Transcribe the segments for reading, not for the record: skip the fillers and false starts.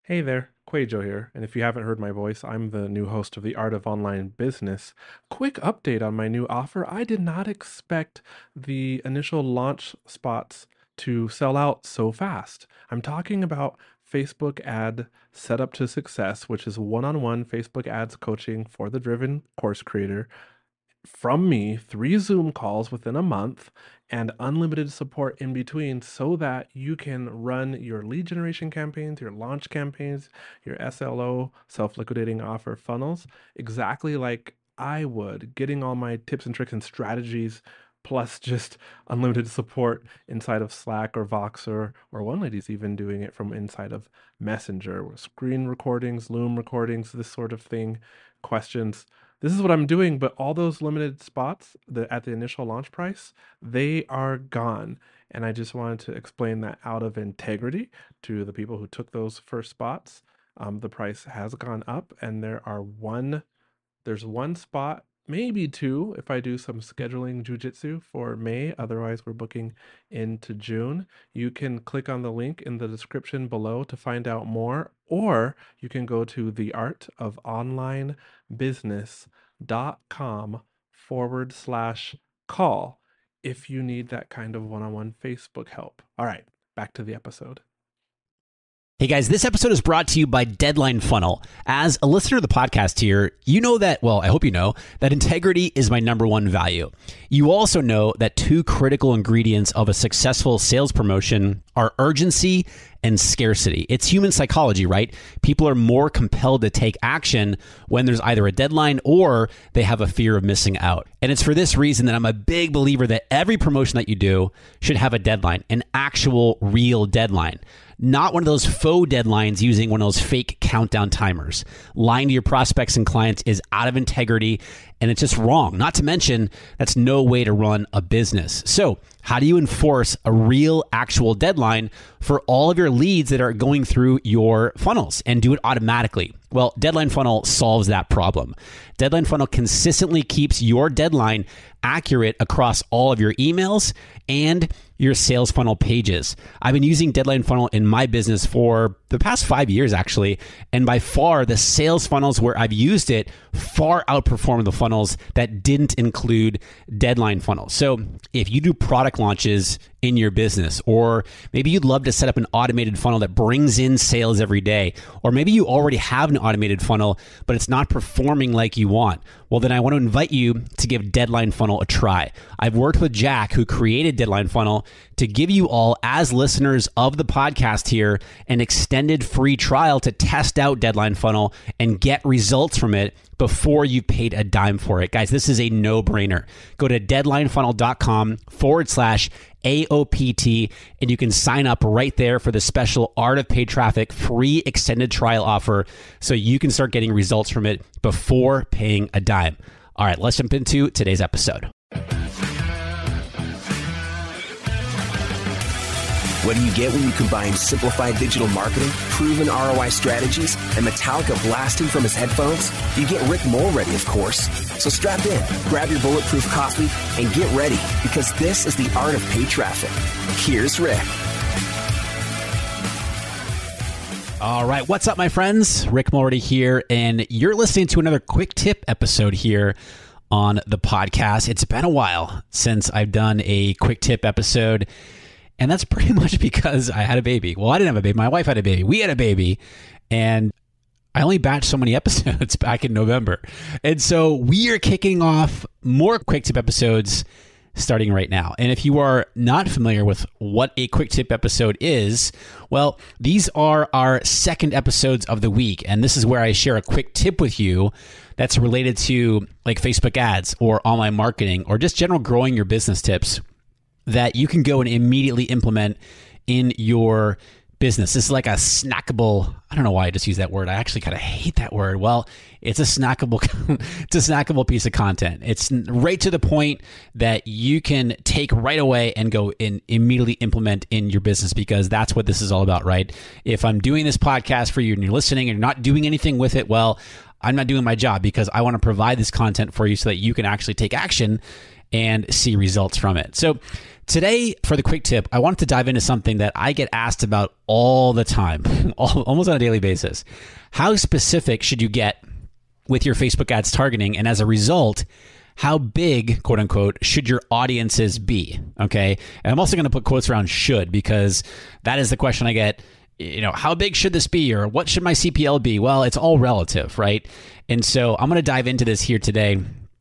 Hey there, Quajo here, and if you haven't heard my voice, I'm the new host of The Art of Online Business. Quick update on my new offer. I did not expect the initial launch spots to sell out so fast. I'm talking about Facebook ad setup to success, which is one-on-one Facebook ads coaching for the driven course creator from me, 3 Zoom calls within a month, and unlimited support in between so that you can run your lead generation campaigns, your launch campaigns, your SLO, self liquidating offer funnels exactly like I would, getting all my tips and tricks and strategies. Plus, just unlimited support inside of Slack or Voxer, or one lady's even doing it from inside of Messenger, screen recordings, Loom recordings, this sort of thing, questions. This is what I'm doing, but all those limited spots at the initial launch price, they are gone. And I just wanted to explain that out of integrity to the people who took those first spots. The price has gone up, and there's one spot, maybe two, if I do some scheduling jujitsu for May. Otherwise, we're booking into June. You can click on the link in the description below to find out more, or you can go to theartofonlinebusiness.com/call if you need that kind of one-on-one Facebook help. All right, back to the episode. Hey guys, this episode is brought to you by Deadline Funnel. As a listener to the podcast here, you know that, well, I hope you know, that integrity is my number one value. You also know that two critical ingredients of a successful sales promotion are urgency and scarcity. It's human psychology, right? People are more compelled to take action when there's either a deadline or they have a fear of missing out. And it's for this reason that I'm a big believer that every promotion that you do should have a deadline, an actual real deadline. Not one of those faux deadlines using one of those fake countdown timers. Lying to your prospects and clients is out of integrity and it's just wrong. Not to mention, that's no way to run a business. So, how do you enforce a real, actual deadline for all of your leads that are going through your funnels and do it automatically? Well, Deadline Funnel solves that problem. Deadline Funnel consistently keeps your deadline accurate across all of your emails and your sales funnel pages. I've been using Deadline Funnel in my business for the past 5 years, actually. And by far, the sales funnels where I've used it far outperform the funnels that didn't include Deadline Funnel. So if you do product launches in your business, or maybe you'd love to set up an automated funnel that brings in sales every day, or maybe you already have an automated funnel, but it's not performing like you want, well, then I want to invite you to give Deadline Funnel a try. I've worked with Jack, who created Deadline Funnel, to give you all, as listeners of the podcast here, an extended free trial to test out Deadline Funnel and get results from it before you've paid a dime for it. Guys, this is a no-brainer. Go to deadlinefunnel.com/AOPT and you can sign up right there for the special Art of Paid Traffic free extended trial offer so you can start getting results from it before paying a dime. All right, let's jump into today's episode. What do you get when you combine simplified digital marketing, proven ROI strategies, and Metallica blasting from his headphones? You get Rick Mulready, of course. So strap in, grab your bulletproof coffee, and get ready, because this is the Art of Paid Traffic. Here's Rick. All right, what's up, my friends? Rick Mulready here, and you're listening to another quick tip episode here on the podcast. It's been a while since I've done a quick tip episode. And that's pretty much because I had a baby. Well, I didn't have a baby. My wife had a baby. We had a baby. And I only batched so many episodes back in November. And so we are kicking off more quick tip episodes starting right now. And if you are not familiar with what a quick tip episode is, well, these are our second episodes of the week. And this is where I share a quick tip with you that's related to like Facebook ads or online marketing or just general growing your business tips that you can go and immediately implement in your business. This is like a snackable, I don't know why I just use that word. I actually kind of hate that word. Well, it's a snackable, it's a snackable piece of content. It's right to the point that you can take right away and go and immediately implement in your business, because that's what this is all about, right? If I'm doing this podcast for you and you're listening and you're not doing anything with it, well, I'm not doing my job, because I want to provide this content for you so that you can actually take action and see results from it. So today, for the quick tip, I wanted to dive into something that I get asked about all the time, almost on a daily basis. How specific should you get with your Facebook ads targeting? And as a result, how big, quote unquote, should your audiences be? Okay. And I'm also going to put quotes around should, because that is the question I get. How big should this be? Or what should my CPL be? Well, it's all relative, right? And so I'm going to dive into this here today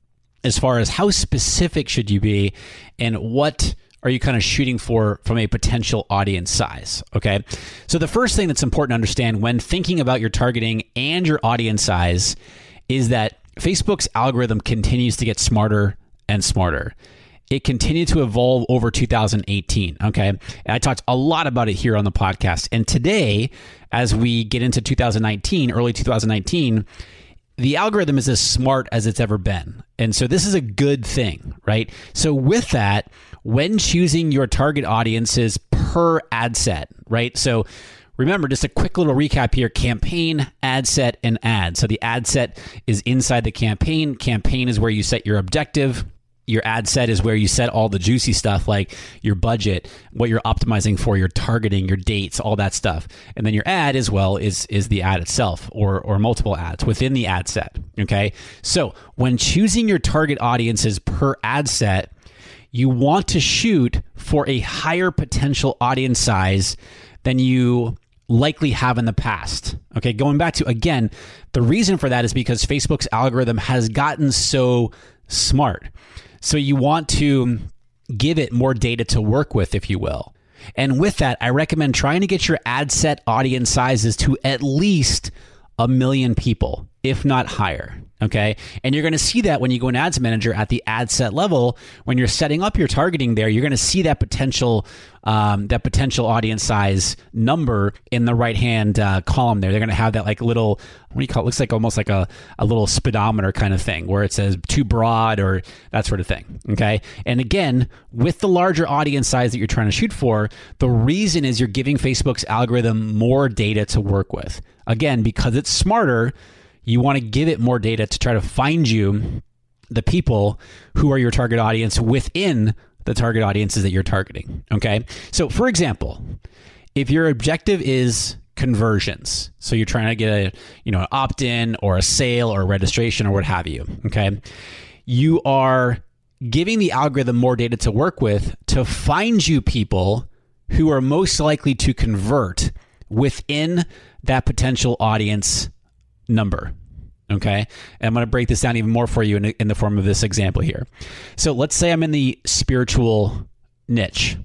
as far as how specific should you be and what are you kind of shooting for from a potential audience size, okay? So the first thing that's important to understand when thinking about your targeting and your audience size is that Facebook's algorithm continues to get smarter and smarter. It continued to evolve over 2018, okay? And I talked a lot about it here on the podcast. And today, as we get into 2019, early 2019, the algorithm is as smart as it's ever been. And so this is a good thing, right? So with that, when choosing your target audiences per ad set, right? So remember, just a quick little recap here: campaign, ad set, and ad. So the ad set is inside the campaign. Campaign is where you set your objective. Your ad set is where you set all the juicy stuff like your budget, what you're optimizing for, your targeting, your dates, all that stuff. And then your ad as well is the ad itself or multiple ads within the ad set. Okay. So when choosing your target audiences per ad set, you want to shoot for a higher potential audience size than you likely have in the past. Okay. Going back to, again, the reason for that is because Facebook's algorithm has gotten so smart. So you want to give it more data to work with, if you will. And with that, I recommend trying to get your ad set audience sizes to at least 1 million people, if not higher. Okay. And you're going to see that when you go in Ads Manager at the ad set level, when you're setting up your targeting there, you're going to see that potential audience size number in the right-hand column there. They're going to have that like little, what do you call it? Looks like almost like a little speedometer kind of thing where it says too broad or that sort of thing. Okay. And again, with the larger audience size that you're trying to shoot for, the reason is you're giving Facebook's algorithm more data to work with. Again, because it's smarter, you want to give it more data to try to find you the people who are your target audience within the target audiences that you're targeting. Okay. So for example, if your objective is conversions, so you're trying to get an opt-in or a sale or a registration or what have you. Okay. You are giving the algorithm more data to work with to find you people who are most likely to convert within that potential audience number. Okay. And I'm going to break this down even more for you in the form of this example here. So let's say I'm in the spiritual niche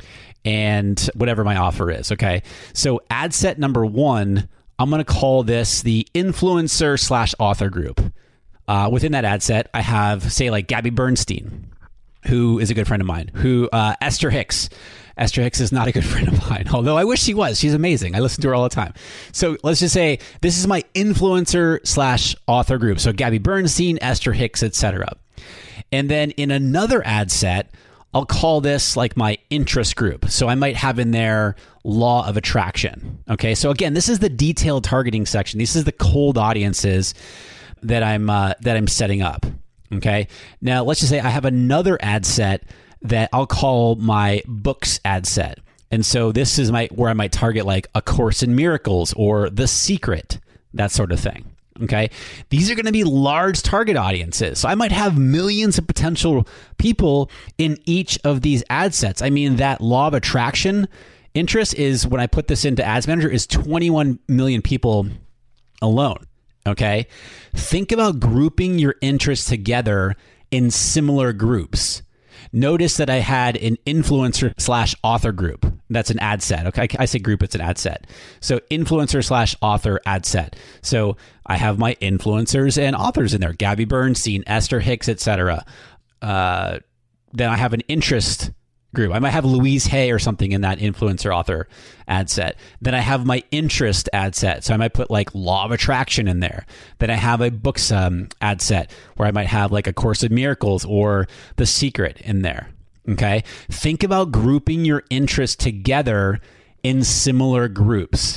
and whatever my offer is. Okay. So ad set number 1, I'm going to call this the influencer / author group. Within that ad set, I have, say, like Gabby Bernstein, who is a good friend of mine, Esther Hicks. Esther Hicks is not a good friend of mine, although I wish she was. She's amazing. I listen to her all the time. So let's just say this is my influencer / author group. So Gabby Bernstein, Esther Hicks, etc. And then in another ad set, I'll call this like my interest group. So I might have in there law of attraction. Okay. So again, this is the detailed targeting section. This is the cold audiences that I'm setting up. Okay. Now let's just say I have another ad set that I'll call my books ad set. And so this is where I might target like A Course in Miracles or The Secret, that sort of thing. Okay. These are going to be large target audiences. So I might have millions of potential people in each of these ad sets. I mean, that law of attraction interest is, when I put this into Ads Manager, is 21 million people alone. Okay. Think about grouping your interests together in similar groups. Notice that I had an influencer / author group. That's an ad set. Okay. I say group, it's an ad set. So influencer / author ad set. So I have my influencers and authors in there. Gabby Bernstein, Esther Hicks, etc. Then I have an interest group. I might have Louise Hay or something in that influencer author ad set. Then I have my interest ad set. So I might put like law of attraction in there. Then I have a books ad set where I might have like A Course in Miracles or The Secret in there. Okay. Think about grouping your interests together in similar groups.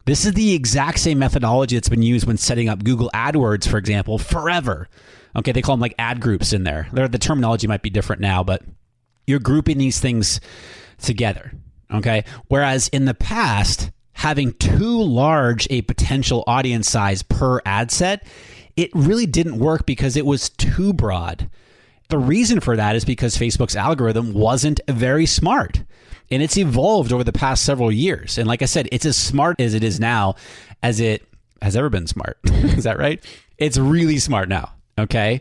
This is the exact same methodology that's been used when setting up Google AdWords, for example, forever. Okay, they call them like ad groups in there. The terminology might be different now, but you're grouping these things together. Okay, whereas in the past, having too large a potential audience size per ad set, it really didn't work because it was too broad. The reason for that is because Facebook's algorithm wasn't very smart. And it's evolved over the past several years. And like I said, it's as smart as it is now as it has ever been smart. Is that right? It's really smart now. Okay.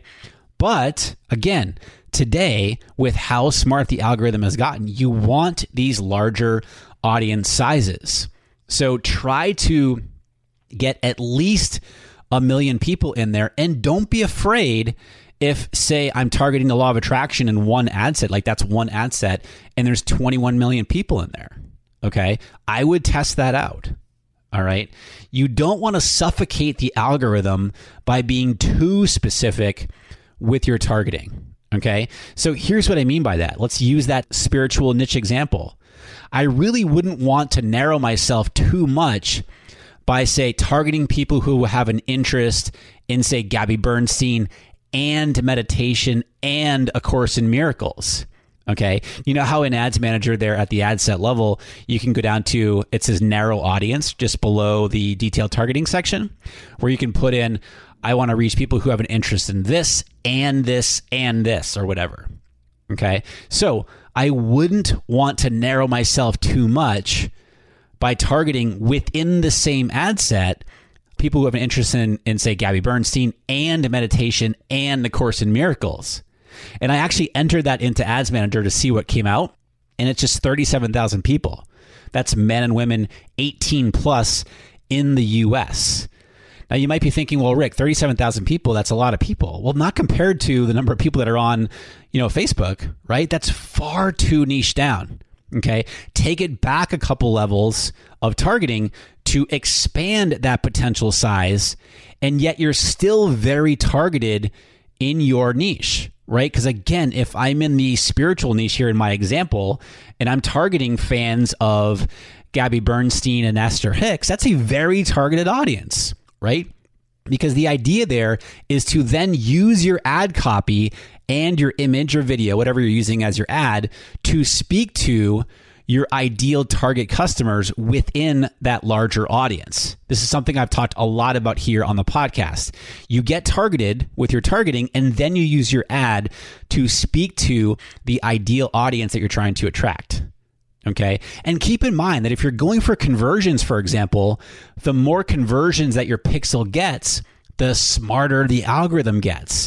But again, today, with how smart the algorithm has gotten, you want these larger audience sizes. So try to get at least 1 million people in there, and don't be afraid if, say, I'm targeting the law of attraction in one ad set, like that's one ad set, and there's 21 million people in there. Okay. I would test that out. All right. You don't want to suffocate the algorithm by being too specific with your targeting. Okay. So here's what I mean by that. Let's use that spiritual niche example. I really wouldn't want to narrow myself too much by, say, targeting people who have an interest in, say, Gabby Bernstein and meditation and A Course in Miracles. Okay. You know how in Ads Manager there at the ad set level, you can go down to, it says narrow audience just below the detailed targeting section, where you can put in, I want to reach people who have an interest in this and this and this or whatever. Okay. So I wouldn't want to narrow myself too much by targeting within the same ad set people who have an interest in, say, Gabby Bernstein and meditation and the Course in Miracles. And I actually entered that into Ads Manager to see what came out, and it's just 37,000 people. That's men and women 18 plus in the US. Now you might be thinking, well, Rick, 37,000 people, that's a lot of people. Well, not compared to the number of people that are on, Facebook, right? That's far too niche down. Okay. Take it back a couple levels of targeting to expand that potential size. And yet you're still very targeted in your niche, right? Because again, if I'm in the spiritual niche here in my example, and I'm targeting fans of Gabby Bernstein and Esther Hicks, that's a very targeted audience, right? Because the idea there is to then use your ad copy and your image or video, whatever you're using as your ad, to speak to your ideal target customers within that larger audience. This is something I've talked a lot about here on the podcast. You get targeted with your targeting, and then you use your ad to speak to the ideal audience that you're trying to attract. Okay. And keep in mind that if you're going for conversions, for example, the more conversions that your pixel gets, the smarter the algorithm gets.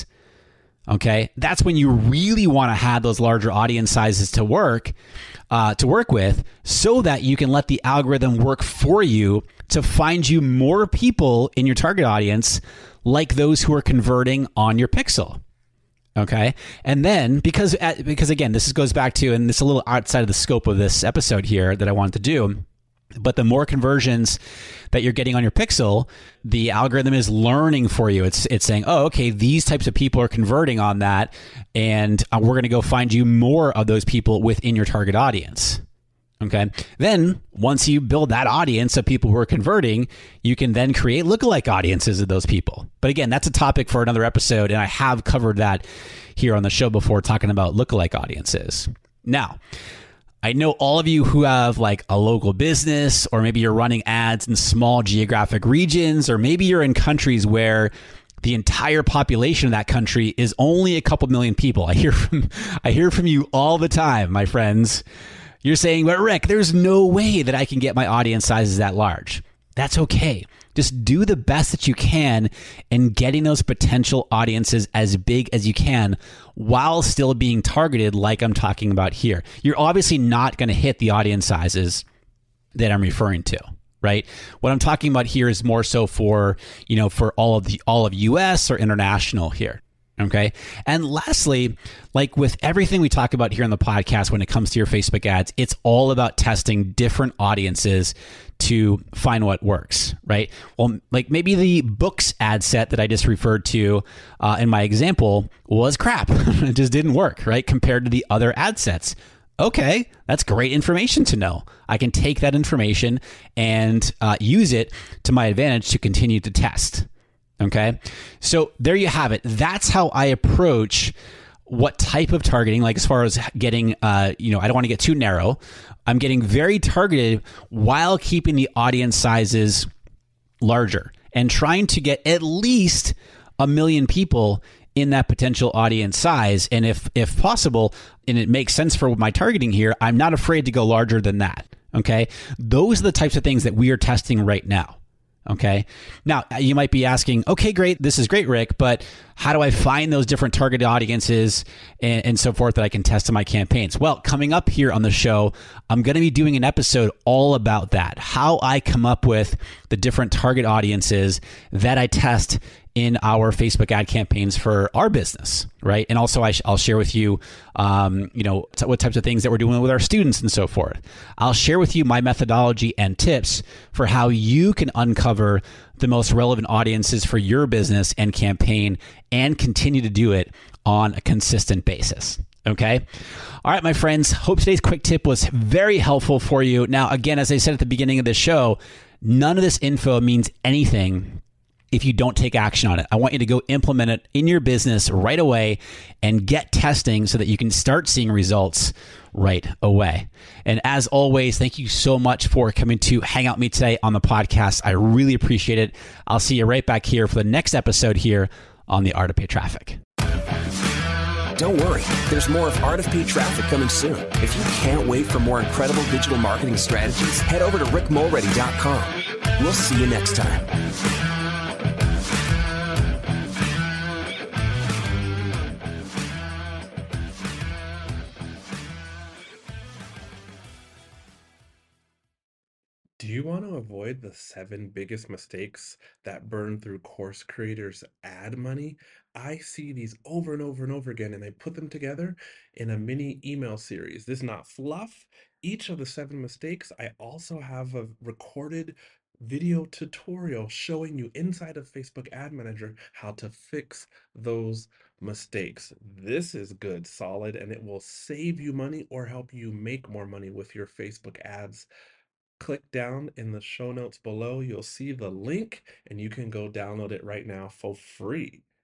Okay. That's when you really want to have those larger audience sizes to work with, so that you can let the algorithm work for you to find you more people in your target audience, like those who are converting on your pixel. Okay. And then because again, this goes back to, and this is a little outside of the scope of this episode here that I wanted to do, but the more conversions that you're getting on your pixel, the algorithm is learning for you. It's saying, oh, okay, these types of people are converting on that, and we're going to go find you more of those people within your target audience. Okay. Then once you build that audience of people who are converting, you can then create lookalike audiences of those people. But again, that's a topic for another episode, and I have covered that here on the show before, talking about lookalike audiences. Now, I know all of you who have like a local business, or maybe you're running ads in small geographic regions, or maybe you're in countries where the entire population of that country is only a couple million people. I hear from you all the time, my friends. You're saying, but Rick, there's no way that I can get my audience sizes that large. That's okay. Just do the best that you can in getting those potential audiences as big as you can while still being targeted like I'm talking about here. You're obviously not going to hit the audience sizes that I'm referring to, right? What I'm talking about here is more so for all of US or international here. Okay. And lastly, like with everything we talk about here on the podcast, when it comes to your Facebook ads, it's all about testing different audiences to find what works, right? Well, like maybe the books ad set that I just referred to in my example was crap. It just didn't work, right? Compared to the other ad sets. Okay, that's great information to know. I can take that information and use it to my advantage to continue to test. Okay, so there you have it. That's how I approach what type of targeting, like as far as getting, I don't want to get too narrow. I'm getting very targeted while keeping the audience sizes larger and trying to get at least 1 million people in that potential audience size. And if possible, and it makes sense for my targeting here, I'm not afraid to go larger than that. Okay. Those are the types of things that we are testing right now. Okay. Now you might be asking, okay, great. This is great, Rick, but how do I find those different targeted audiences and so forth that I can test in my campaigns? Well, coming up here on the show, I'm going to be doing an episode all about that, how I come up with the different target audiences that I test in our Facebook ad campaigns for our business, right? And also I'll share with you, what types of things that we're doing with our students and so forth. I'll share with you my methodology and tips for how you can uncover the most relevant audiences for your business and campaign and continue to do it on a consistent basis. Okay. All right, my friends. Hope today's quick tip was very helpful for you. Now, again, as I said at the beginning of the show, none of this info means anything if you don't take action on it. I want you to go implement it in your business right away and get testing so that you can start seeing results right away. And as always, thank you so much for coming to hang out with me today on the podcast. I really appreciate it. I'll see you right back here for the next episode here on the Art of Paid Traffic. Don't worry, there's more of Art of Paid Traffic coming soon. If you can't wait for more incredible digital marketing strategies, head over to rickmulready.com. We'll see you next time. Do you want to avoid the 7 biggest mistakes that burn through course creators' ad money? I see these over and over and over again, and I put them together in a mini email series. This is not fluff. Each of the 7 mistakes, I also have a recorded video tutorial showing you inside of Facebook Ad Manager how to fix those mistakes. This is good, solid, and it will save you money or help you make more money with your Facebook ads. Click down in the show notes below. You'll see the link and you can go download it right now for free.